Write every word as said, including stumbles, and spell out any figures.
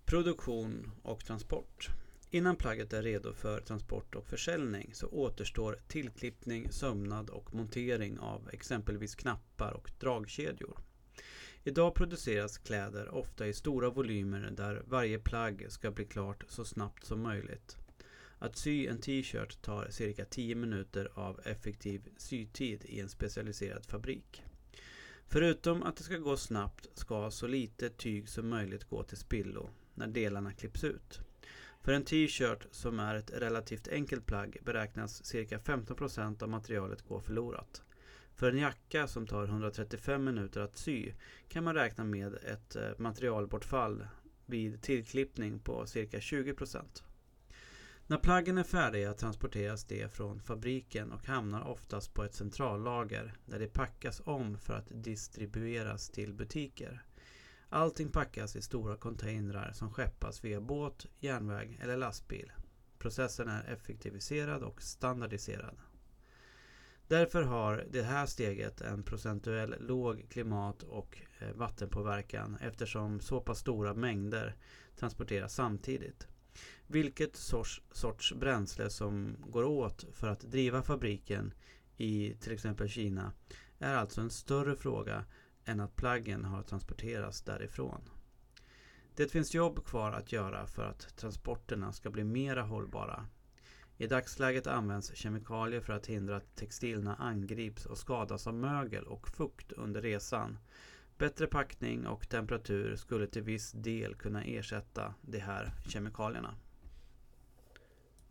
Produktion och transport. Innan plagget är redo för transport och försäljning så återstår tillklippning, sömnad och montering av exempelvis knappar och dragkedjor. Idag produceras kläder ofta i stora volymer där varje plagg ska bli klart så snabbt som möjligt. Att sy en t-shirt tar cirka tio minuter av effektiv sytid i en specialiserad fabrik. Förutom att det ska gå snabbt ska så lite tyg som möjligt gå till spillo när delarna klipps ut. För en t-shirt som är ett relativt enkelt plagg beräknas cirka femton procent av materialet gå förlorat. För en jacka som tar hundratrettiofem minuter att sy kan man räkna med ett materialbortfall vid tillklippning på cirka tjugo procent. När plaggen är färdiga transporteras det från fabriken och hamnar oftast på ett centrallager där det packas om för att distribueras till butiker. Allting packas i stora containrar som skeppas via båt, järnväg eller lastbil. Processen är effektiviserad och standardiserad. Därför har det här steget en procentuell låg klimat- och vattenpåverkan eftersom så pass stora mängder transporteras samtidigt. Vilket sorts, sorts bränsle som går åt för att driva fabriken i till exempel Kina är alltså en större fråga än att plaggen har transporterats därifrån. Det finns jobb kvar att göra för att transporterna ska bli mera hållbara. I dagsläget används kemikalier för att hindra att textilierna angrips och skadas av mögel och fukt under resan. Bättre packning och temperatur skulle till viss del kunna ersätta de här kemikalierna.